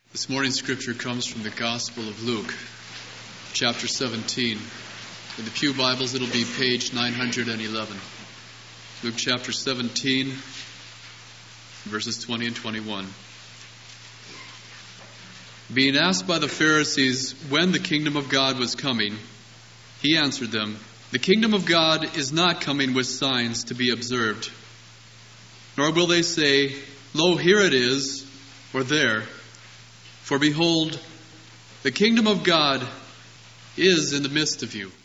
This morning's scripture comes from the Gospel of Luke, chapter 17. In the Pew Bibles, it'll be page 911. Luke chapter 17, verses 20 and 21. Being asked by the Pharisees when the kingdom of God was coming, he answered them, "The kingdom of God is not coming with signs to be observed, nor will they say, 'Lo, here it is,' or 'there.' For behold, the kingdom of God is in the midst of you."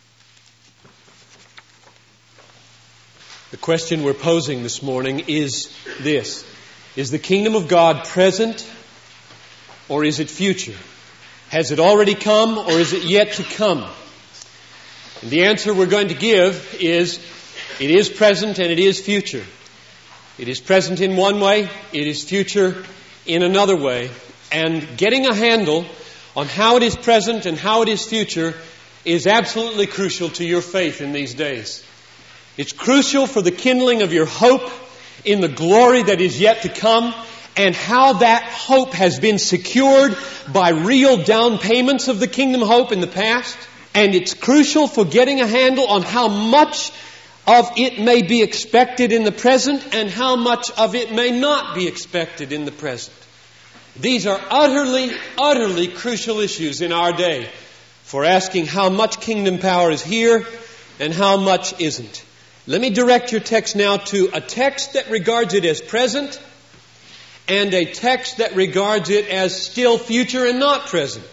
The question we're posing this morning is this: is the kingdom of God present or is it future? Has it already come or is it yet to come? And the answer we're going to give is it is present and it is future. It is present in one way, it is future in another way. And getting a handle on how it is present and how it is future is absolutely crucial to your faith in these days. It's crucial for the kindling of your hope in the glory that is yet to come and how that hope has been secured by real down payments of the kingdom hope in the past. And it's crucial for getting a handle on how much of it may be expected in the present and how much of it may not be expected in the present. These are utterly crucial issues in our day for asking how much kingdom power is here and how much isn't. Let me direct your text now to a text that regards it as present and a text that regards it as still future and not present.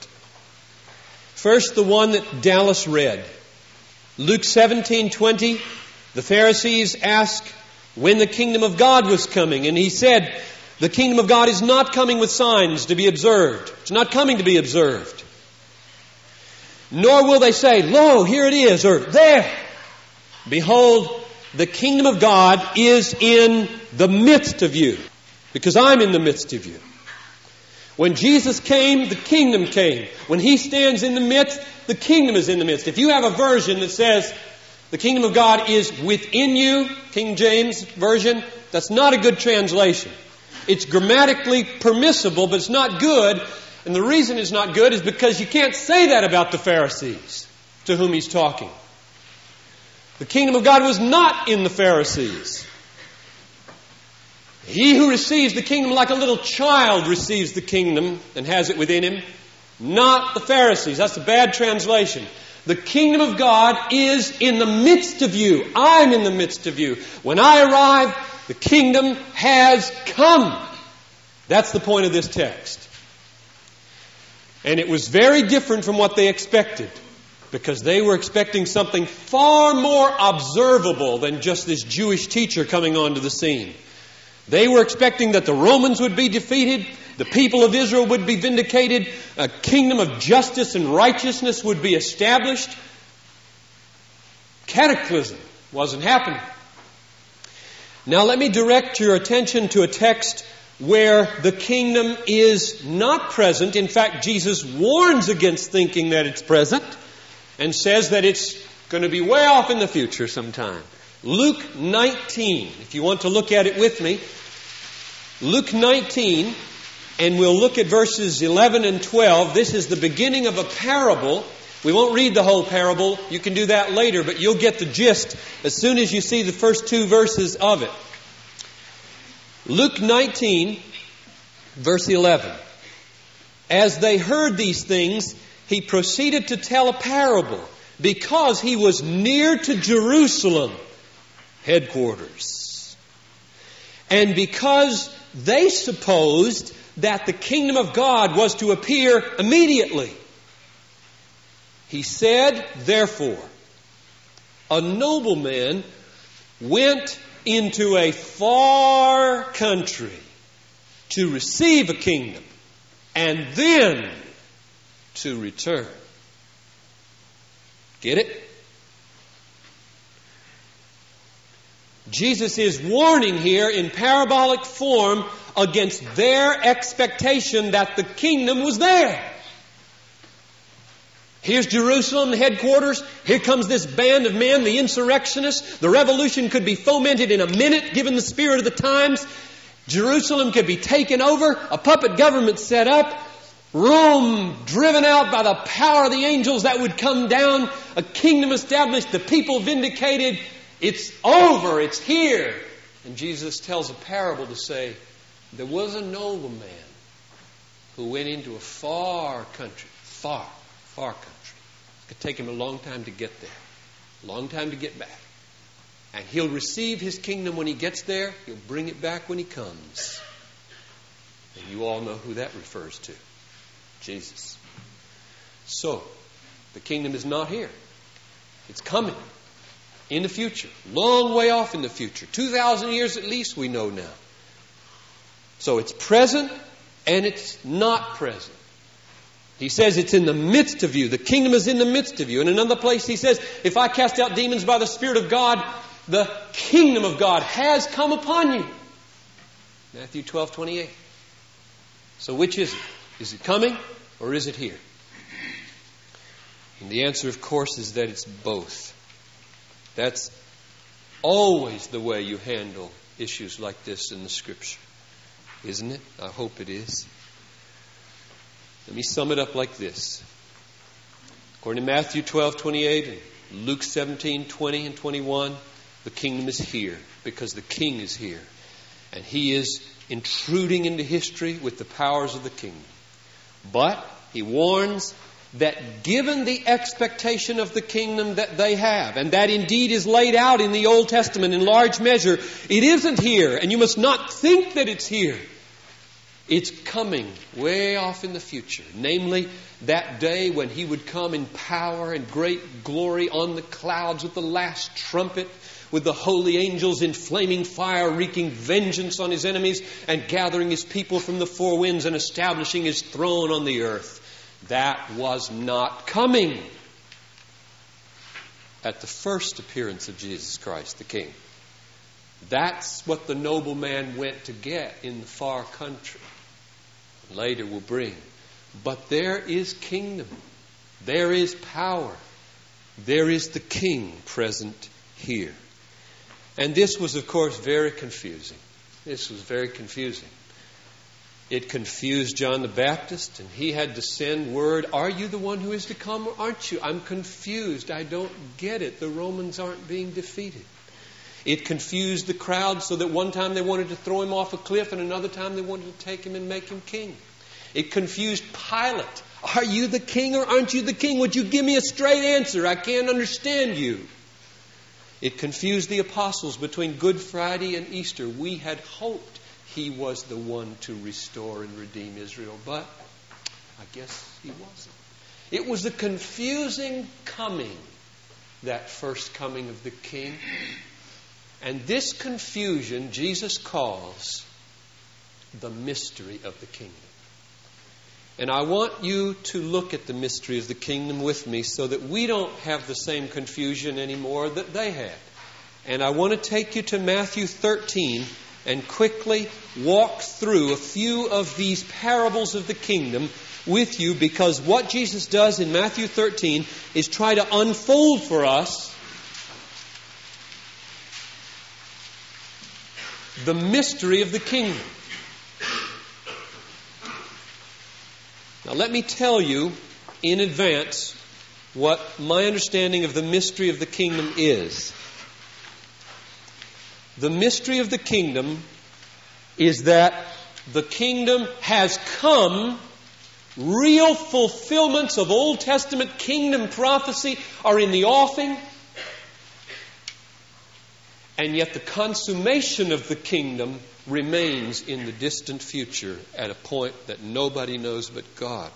First, the one that Dallas read. Luke 17:20, the Pharisees asked when the kingdom of God was coming, and he said, "The kingdom of God is not coming with signs to be observed." It's not coming to be observed. Nor will they say, "Lo, here it is," or "There." Behold, the kingdom of God is in the midst of you, because I'm in the midst of you. When Jesus came, the kingdom came. When He stands in the midst, the kingdom is in the midst. If you have a version that says the kingdom of God is within you, King James Version, that's not a good translation. It's grammatically permissible, but it's not good. And the reason it's not good is because you can't say that about the Pharisees to whom He's talking. The kingdom of God was not in the Pharisees. He who receives the kingdom like a little child receives the kingdom and has it within him, not the Pharisees. That's a bad translation. The kingdom of God is in the midst of you. I'm in the midst of you. When I arrive, the kingdom has come. That's the point of this text. And it was very different from what they expected, because they were expecting something far more observable than just this Jewish teacher coming onto the scene. They were expecting that the Romans would be defeated, the people of Israel would be vindicated, a kingdom of justice and righteousness would be established. Cataclysm wasn't happening. Now let me direct your attention to a text where the kingdom is not present. In fact, Jesus warns against thinking that it's present and says that it's going to be way off in the future sometime. Luke 19, if you want to look at it with me. Luke 19, and we'll look at verses 11 and 12. This is the beginning of a parable. We won't read the whole parable. You can do that later, but you'll get the gist as soon as you see the first two verses of it. Luke 19, verse 11. As they heard these things, He proceeded to tell a parable, because He was near to Jerusalem, headquarters. And because they supposed that the kingdom of God was to appear immediately, He said, therefore, a nobleman went into a far country to receive a kingdom and then to return. Get it? Jesus is warning here in parabolic form against their expectation that the kingdom was there. Here's Jerusalem, the headquarters. Here comes this band of men, the insurrectionists. The revolution could be fomented in a minute, given the spirit of the times. Jerusalem could be taken over, a puppet government set up, Rome driven out by the power of the angels that would come down, a kingdom established, the people vindicated. It's over, it's here. And Jesus tells a parable to say, there was a nobleman who went into a far country, far country. It could take him a long time to get there, a long time to get back. And he'll receive his kingdom when he gets there. He'll bring it back when he comes. And you all know who that refers to. Jesus. So, the kingdom is not here. It's coming in the future. Long way off in the future. 2,000 years at least we know now. So it's present and it's not present. He says it's in the midst of you. The kingdom is in the midst of you. In another place he says, if I cast out demons by the Spirit of God, the kingdom of God has come upon you. Matthew 12:28. So which is it? Is it coming or is it here? And the answer, of course, is that it's both. That's always the way you handle issues like this in the Scripture. Isn't it? I hope it is. Let me sum it up like this. According to Matthew 12:28 and Luke 17:20 and 21, the kingdom is here because the King is here. And He is intruding into history with the powers of the kingdom. But He warns that given the expectation of the kingdom that they have, and that indeed is laid out in the Old Testament in large measure, it isn't here, and you must not think that it's here. It's coming way off in the future, namely that day when He would come in power and great glory on the clouds with the last trumpet, with the holy angels in flaming fire wreaking vengeance on His enemies and gathering His people from the four winds and establishing His throne on the earth. That was not coming at the first appearance of Jesus Christ, the King. That's what the nobleman went to get in the far country. Later will bring. But there is kingdom. There is power. There is the King present here. And this was, of course, very confusing. This was very confusing. It confused John the Baptist, and he had to send word, are you the one who is to come or aren't you? I'm confused. I don't get it. The Romans aren't being defeated. It confused the crowd so that one time they wanted to throw Him off a cliff and another time they wanted to take Him and make Him king. It confused Pilate. Are you the king or aren't you the king? Would you give me a straight answer? I can't understand you. It confused the apostles between Good Friday and Easter. We had hoped He was the one to restore and redeem Israel, but I guess He wasn't. It was a confusing coming, that first coming of the King. And this confusion Jesus calls the mystery of the kingdom. And I want you to look at the mystery of the kingdom with me so that we don't have the same confusion anymore that they had. And I want to take you to Matthew 13 and quickly walk through a few of these parables of the kingdom with you, because what Jesus does in Matthew 13 is try to unfold for us the mystery of the kingdom. Now let me tell you in advance what my understanding of the mystery of the kingdom is. The mystery of the kingdom is that the kingdom has come. Real fulfillments of Old Testament kingdom prophecy are in the offing. And yet the consummation of the kingdom remains in the distant future at a point that nobody knows but God.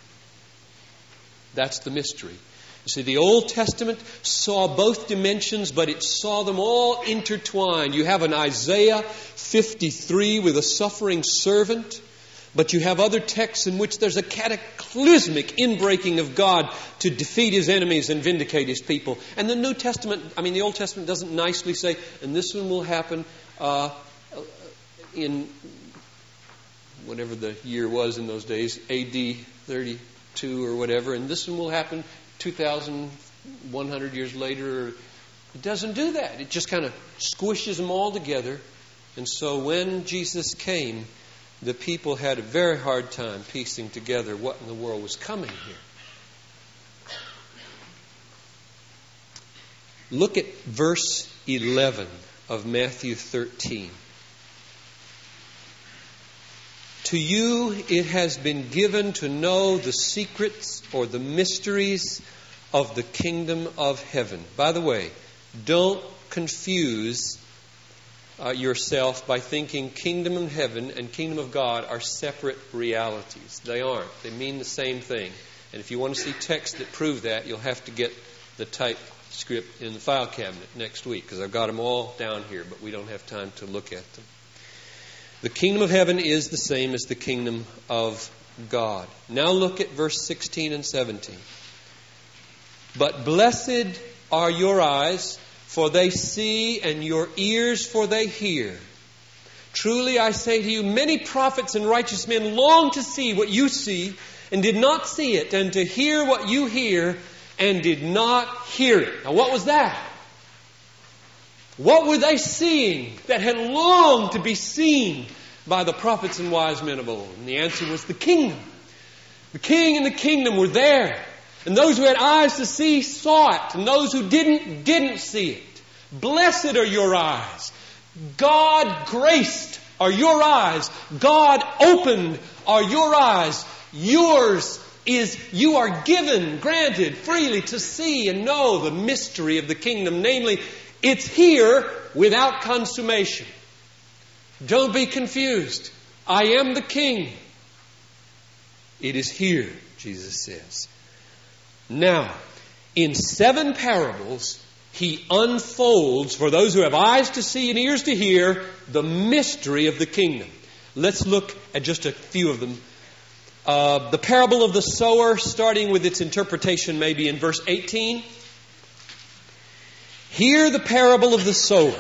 That's the mystery. You see, the Old Testament saw both dimensions, but it saw them all intertwined. You have an Isaiah 53 with a suffering servant, but you have other texts in which there's a cataclysmic inbreaking of God to defeat His enemies and vindicate His people. And the New Testament, the Old Testament doesn't nicely say, and this one will happen in whatever the year was in those days, AD 32 or whatever, and this one will happen 2,100 years later. It doesn't do that. It just kind of squishes them all together. And so when Jesus came, the people had a very hard time piecing together what in the world was coming here. Look at verse 11 of Matthew 13. To you it has been given to know the secrets or the mysteries of the kingdom of heaven. By the way, don't confuse yourself by thinking kingdom of heaven and kingdom of God are separate realities. They aren't. They mean the same thing. And if you want to see texts that prove that, you'll have to get the typescript in the file cabinet next week, because I've got them all down here, but we don't have time to look at them. The kingdom of heaven is the same as the kingdom of God. Now look at verse 16 and 17. But blessed are your eyes, for they see, and your ears, for they hear. Truly I say to you, many prophets and righteous men long to see what you see, and did not see it, and to hear what you hear, and did not hear it. Now what was that? What were they seeing that had longed to be seen by the prophets and wise men of old? And the answer was the kingdom. The king and the kingdom were there. And those who had eyes to see saw it. And those who didn't see it. Blessed are your eyes. God graced are your eyes. God opened are your eyes. Yours is, you are given, granted freely to see and know the mystery of the kingdom. Namely, it's here without consummation. Don't be confused. I am the king. It is here, Jesus says. Now, in 7 parables, He unfolds, for those who have eyes to see and ears to hear, the mystery of the kingdom. Let's look at just a few of them. The parable of the sower, starting with its interpretation maybe in verse 18. Hear the parable of the sower.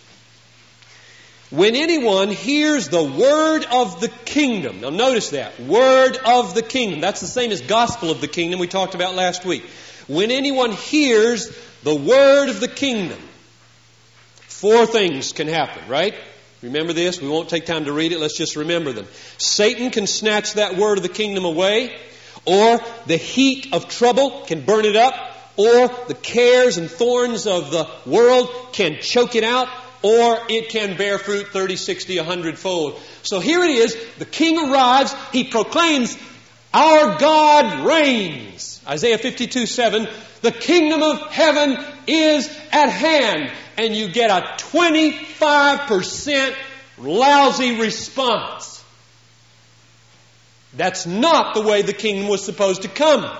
When anyone hears the word of the kingdom. Now notice that. Word of the kingdom. That's the same as gospel of the kingdom we talked about last week. When anyone hears the word of the kingdom, 4 things can happen, right? Remember this? We won't take time to read it. Let's just remember them. Satan can snatch that word of the kingdom away, or the heat of trouble can burn it up, or the cares and thorns of the world can choke it out, or it can bear fruit 30, 60, 100-fold. So here it is. The king arrives. He proclaims, our God reigns. Isaiah 52:7. The kingdom of heaven is at hand. And you get a 25% lousy response. That's not the way the kingdom was supposed to come.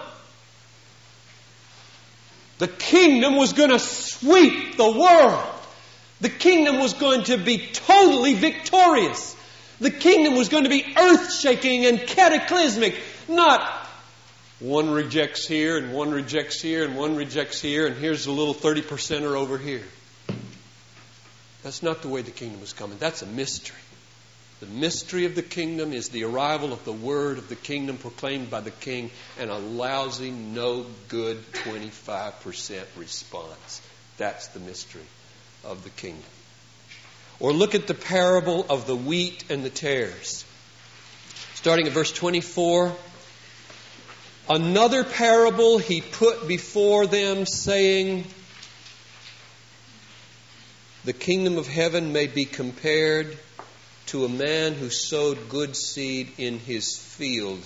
The kingdom was going to sweep the world. The kingdom was going to be totally victorious. The kingdom was going to be earth-shaking and cataclysmic. Not one rejects here and one rejects here and one rejects here and here's a little 30%er over here. That's not the way the kingdom is coming. That's a mystery. The mystery of the kingdom is the arrival of the word of the kingdom proclaimed by the king and a lousy, no good 25% response. That's the mystery of the kingdom. Or look at the parable of the wheat and the tares. Starting at verse 24. Another parable he put before them, saying, the kingdom of heaven may be compared to a man who sowed good seed in his field.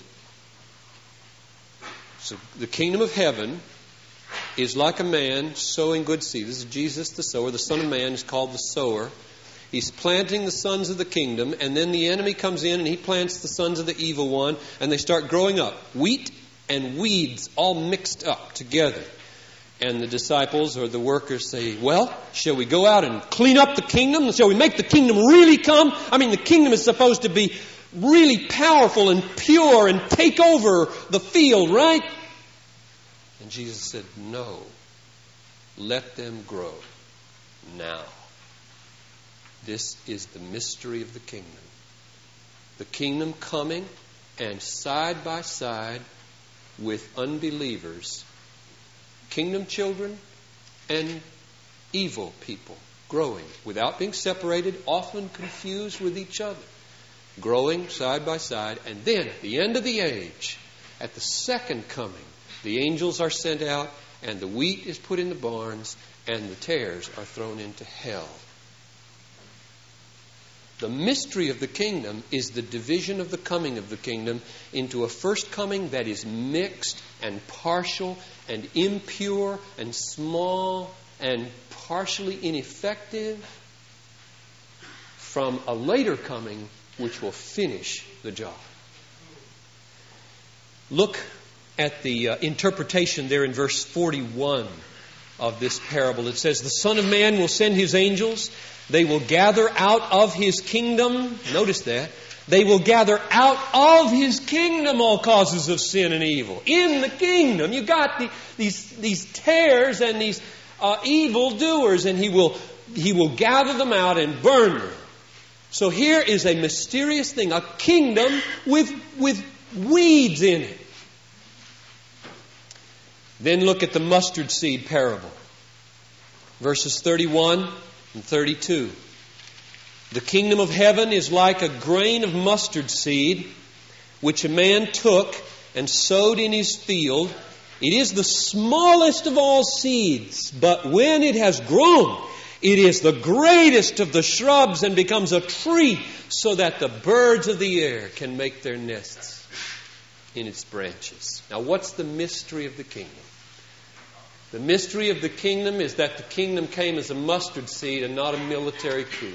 So the kingdom of heaven is like a man sowing good seed. This is Jesus the sower. The Son of Man is called the sower. He's planting the sons of the kingdom, and then the enemy comes in and he plants the sons of the evil one, and they start growing up. Wheat and weeds all mixed up together. And the disciples or the workers say, well, shall we go out and clean up the kingdom? Shall we make the kingdom really come? I mean, the kingdom is supposed to be really powerful and pure and take over the field, right? And Jesus said, no. Let them grow now. This is the mystery of the kingdom. The kingdom coming, and side by side with unbelievers, kingdom children and evil people growing without being separated, often confused with each other. growing side by side. And then at the end of the age, at the second coming, the angels are sent out, and the wheat is put in the barns, and the tares are thrown into hell. The mystery of the kingdom is the division of the coming of the kingdom into a first coming that is mixed and partial and impure and small and partially ineffective, from a later coming which will finish the job. Look at the interpretation there in verse 41 of this parable. It says, "The Son of Man will send His angels. They will gather out of His kingdom." Notice that. They will gather out of His kingdom all causes of sin and evil. In the kingdom, you've got these tares and these evil doers, and He will gather them out and burn them. So here is a mysterious thing, a kingdom with weeds in it. Then look at the mustard seed parable. Verses 31 and 32. "The kingdom of heaven is like a grain of mustard seed, which a man took and sowed in his field. It is the smallest of all seeds, but when it has grown, it is the greatest of the shrubs and becomes a tree, so that the birds of the air can make their nests in its branches." Now, what's the mystery of the kingdom? The mystery of the kingdom is that the kingdom came as a mustard seed and not a military coup.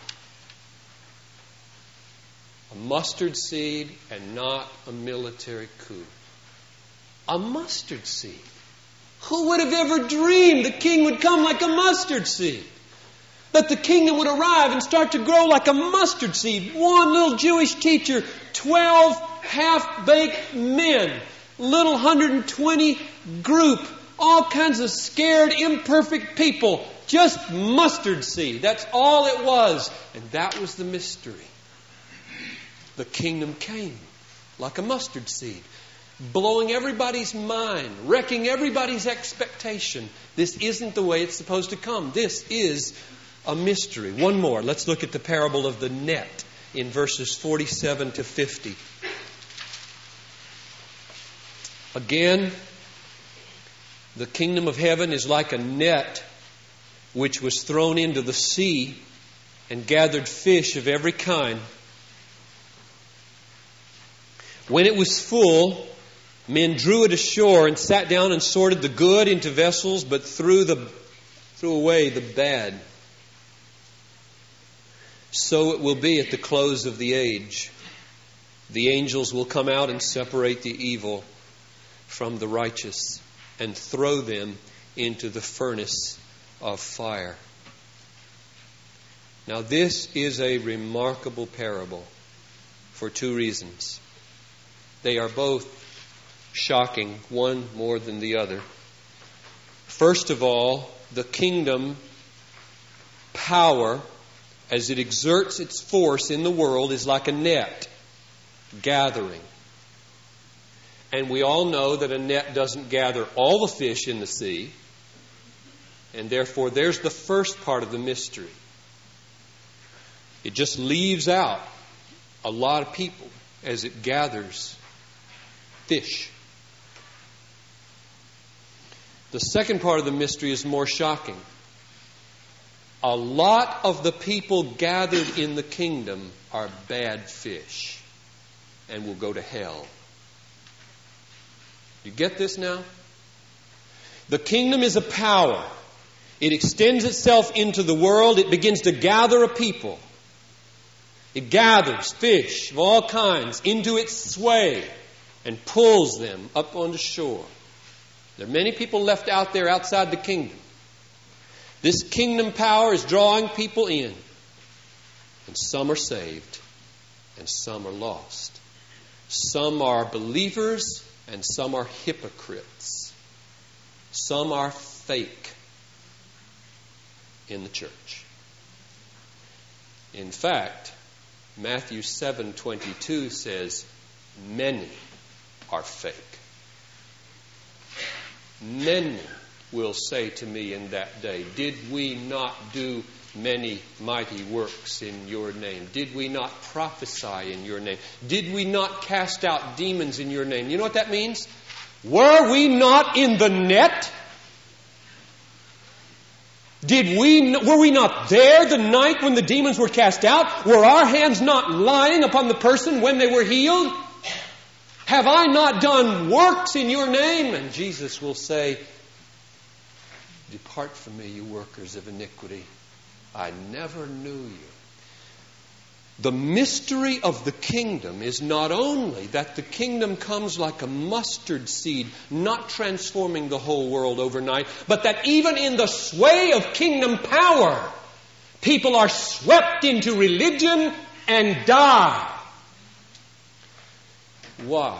A mustard seed and not a military coup. A mustard seed. Who would have ever dreamed the king would come like a mustard seed? That the kingdom would arrive and start to grow like a mustard seed. One little Jewish teacher, 12 half-baked men, little 120 group, all kinds of scared, imperfect people. Just mustard seed. That's all it was. And that was the mystery. The kingdom came like a mustard seed, blowing everybody's mind, wrecking everybody's expectation. This isn't the way it's supposed to come. This is a mystery. One more. Let's look at the parable of the net in verses 47 to 50. Again, the kingdom of heaven is like a net which was thrown into the sea and gathered fish of every kind. When it was full, men drew it ashore and sat down and sorted the good into vessels, but threw away the bad. So it will be at the close of the age. The angels will come out and separate the evil from the righteous and throw them into the furnace of fire. Now, this is a remarkable parable for two reasons. They are both shocking, one more than the other. First of all, the kingdom power, as it exerts its force in the world, is like a net gathering. And we all know that a net doesn't gather all the fish in the sea. And therefore, there's the first part of the mystery. It just leaves out a lot of people as it gathers fish. The second part of the mystery is more shocking. A lot of the people gathered in the kingdom are bad fish and will go to hell. You get this now? The kingdom is a power. It extends itself into the world. It begins to gather a people. It gathers fish of all kinds into its sway and pulls them up onto shore. There are many people left out there outside the kingdom. This kingdom power is drawing people in. And some are saved and some are lost. Some are believers and some are hypocrites. Some are fake in the church. In fact, Matthew 7:22 says, many are fake. Many will say to me in that day, did we not do many mighty works in your name? Did we not prophesy in your name? Did we not cast out demons in your name? You know what that means? Were we not in the net? Were we not there the night when the demons were cast out? Were our hands not lying upon the person when they were healed? Have I not done works in your name? And Jesus will say, depart from me, you workers of iniquity. I never knew you. The mystery of the kingdom is not only that the kingdom comes like a mustard seed, not transforming the whole world overnight, but that even in the sway of kingdom power, people are swept into religion and die. Why?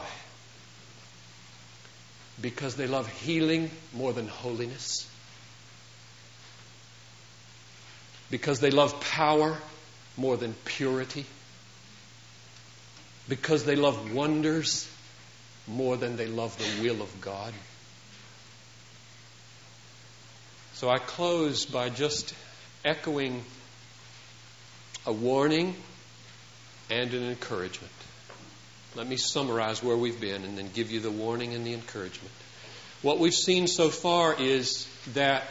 Because they love healing more than holiness. Because they love power more than purity. Because they love wonders more than they love the will of God. So I close by just echoing a warning and an encouragement. Let me summarize where we've been and then give you the warning and the encouragement. What we've seen so far is that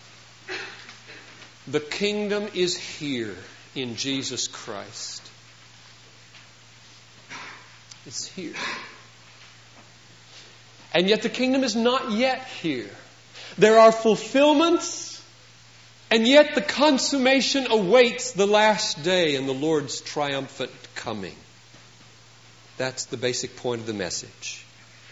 the kingdom is here in Jesus Christ. It's here. And yet the kingdom is not yet here. There are fulfillments, and yet the consummation awaits the last day and the Lord's triumphant coming. That's the basic point of the message.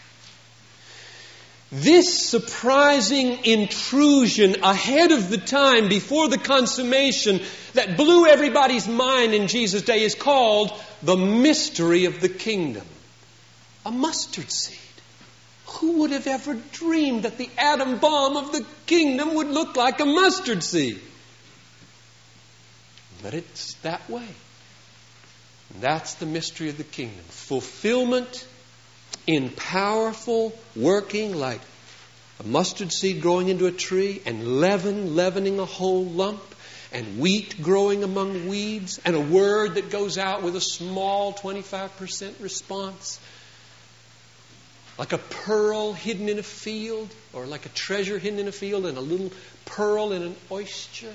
This surprising intrusion ahead of the time, before the consummation, that blew everybody's mind in Jesus' day is called the mystery of the kingdom. A mustard seed. Who would have ever dreamed that the atom bomb of the kingdom would look like a mustard seed? But it's that way. And that's the mystery of the kingdom. Fulfillment in powerful working like a mustard seed growing into a tree, and leavening a whole lump, and wheat growing among weeds, and a word that goes out with a small 25% response. Like a pearl hidden in a field, or like a treasure hidden in a field, and a little pearl in an oyster.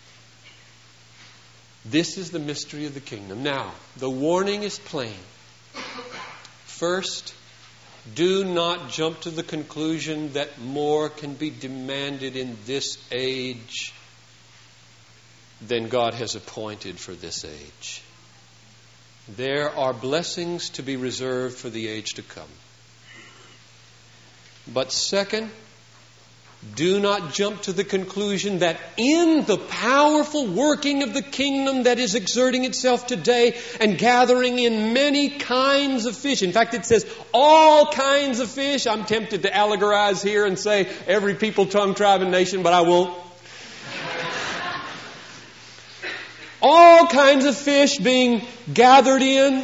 This is the mystery of the kingdom. Now, the warning is plain. First, do not jump to the conclusion that more can be demanded in this age than God has appointed for this age. There are blessings to be reserved for the age to come. But second, do not jump to the conclusion that in the powerful working of the kingdom that is exerting itself today and gathering in many kinds of fish. In fact, it says all kinds of fish. I'm tempted to allegorize here and say every people, tongue, tribe, and nation, but I won't. All kinds of fish being gathered in.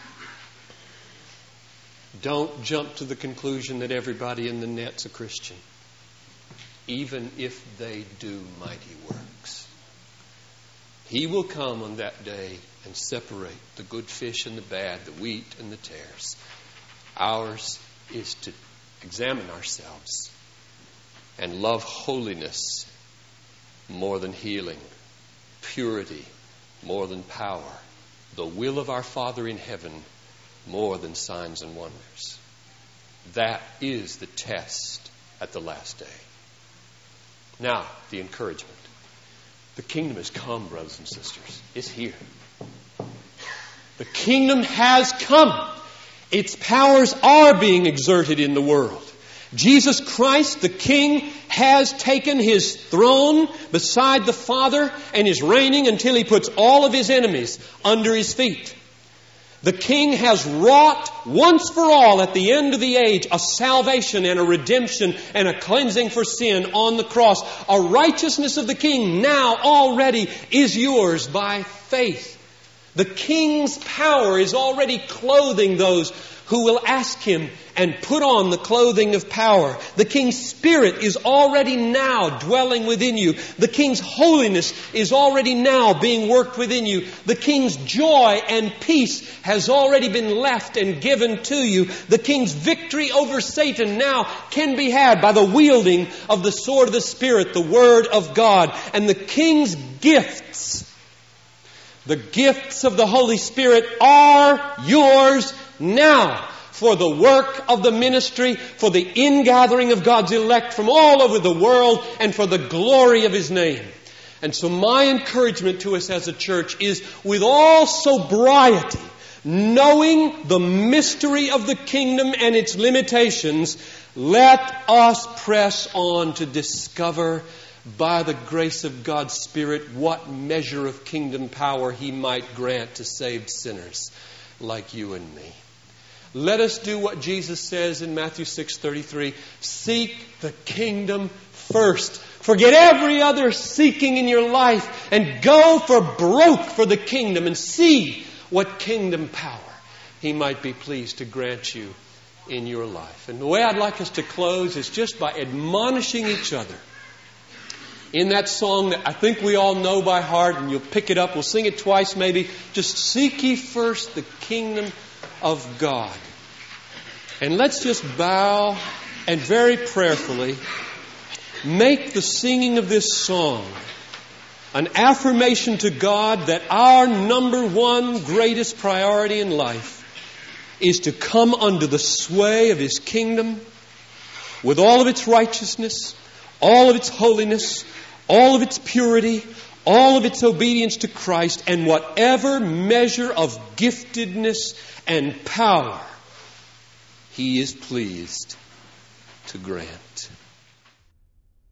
Don't jump to the conclusion that everybody in the net's a Christian, even if they do mighty works. He will come on that day and separate the good fish and the bad, the wheat and the tares. Ours is to examine ourselves and love holiness more than healing, purity more than power, the will of our Father in heaven more than signs and wonders. That is the test at the last day. Now, the encouragement. The kingdom has come, brothers and sisters. It's here. The kingdom has come. Its powers are being exerted in the world. Jesus Christ, the King, has taken His throne beside the Father and is reigning until He puts all of His enemies under His feet. The King has wrought once for all at the end of the age a salvation and a redemption and a cleansing for sin on the cross. A righteousness of the King now already is yours by faith. The King's power is already clothing those who will ask Him and put on the clothing of power. The King's Spirit is already now dwelling within you. The King's holiness is already now being worked within you. The King's joy and peace has already been left and given to you. The King's victory over Satan now can be had by the wielding of the sword of the Spirit, the Word of God. And the King's gifts, the gifts of the Holy Spirit, are yours now for the work of the ministry, for the ingathering of God's elect from all over the world, and for the glory of His name. And so my encouragement to us as a church is, with all sobriety, knowing the mystery of the kingdom and its limitations, let us press on to discover, by the grace of God's Spirit, what measure of kingdom power He might grant to saved sinners like you and me. Let us do what Jesus says in Matthew 6:33. Seek the kingdom first. Forget every other seeking in your life and go for broke for the kingdom and see what kingdom power He might be pleased to grant you in your life. And the way I'd like us to close is just by admonishing each other in that song that I think we all know by heart, and you'll pick it up. We'll sing it twice maybe. Just seek ye first the kingdom of God. And let's just bow and very prayerfully make the singing of this song an affirmation to God that our number one greatest priority in life is to come under the sway of His kingdom with all of its righteousness, all of its holiness, all of its purity, all of its obedience to Christ, and whatever measure of giftedness and power He is pleased to grant.